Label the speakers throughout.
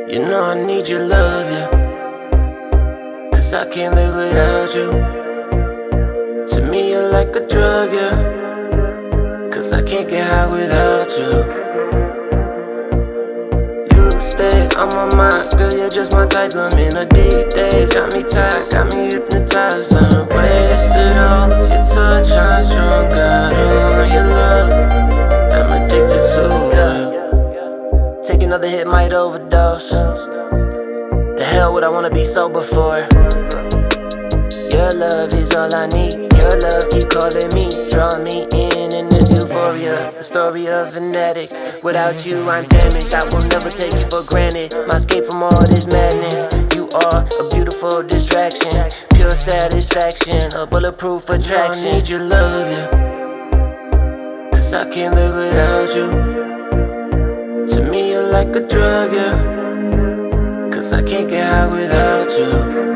Speaker 1: You know I need your love, yeah. Cause I can't live without you. To me you're like a drug, yeah. Cause I can't get high without you. You stay on my mind, girl, you're just my type. I'm in a deep daze, got me tired, got me hypnotized. I'm wasted off your touch, I'm strung out on your love. I'm addicted to you. Take another hit, might overdose. The hell would I wanna be sober for? Your love is all I need. Your love keep calling me, drawing me in this euphoria. The story of an addict. Without you I'm damaged. I will never take you for granted. My escape from all this madness. You are a beautiful distraction, pure satisfaction, a bulletproof attraction. I need your love, yeah. Cause I can't live without you. To me you're like a drug, yeah. Cause I can't get high without you.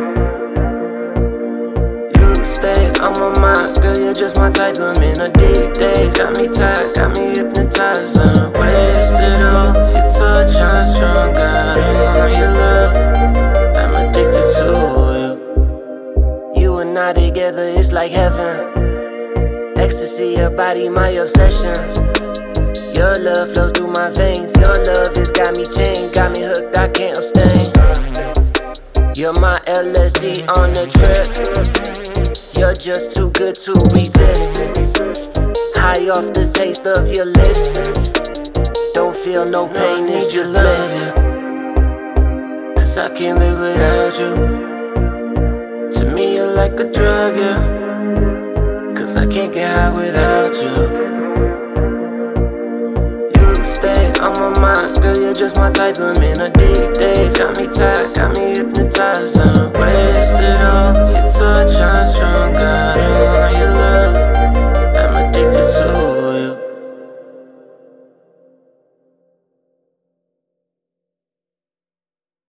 Speaker 1: You stay on my mind, girl, you're just my type. I'm in a deep daze, got me tired, got me hypnotized. I'm wasted off your touch, I'm strung out on your love. I'm addicted to you. You and I together, it's like heaven. Ecstasy, your body, my obsession. Your love flows through my veins. Your love has got me chained, got me hooked, I can't abstain. You're my LSD on the trip. You're just too good to resist. High off the taste of your lips. Don't feel no pain, it's just bliss. Cause I can't live without you. To me you're like a drug, yeah. Cause I can't get high without you. Stay on my mind, girl, you're just my type. I'm in a deep daze, got me tired, got me hypnotized. I'm wasted off your touch,